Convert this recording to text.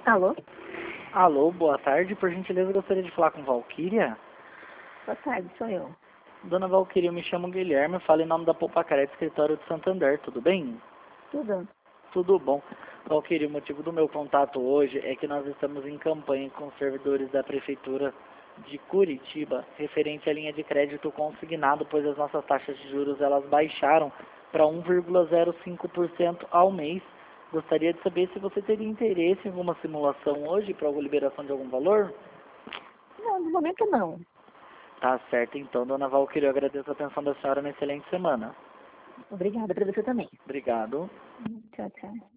Alô? Alô, boa tarde. Por gentileza, gostaria de falar com Valquíria. Boa tarde, sou eu. Dona Valquíria, eu me chamo Guilherme, falo em nome da Poupacaré, escritório de Santander, tudo bem? Tudo? Tudo bom. Valquíria, o motivo do meu contato hoje é que nós estamos em campanha com os servidores da Prefeitura de Curitiba, referente à linha de crédito consignado, pois as nossas taxas de juros elas baixaram para 1,05% ao mês. Gostaria de saber se você teria interesse em alguma simulação hoje para alguma liberação de algum valor? Não, no momento não. Tá certo, então, dona Valquíria, eu agradeço a atenção da senhora na excelente semana. Obrigada para você também. Obrigado. Tchau, tchau.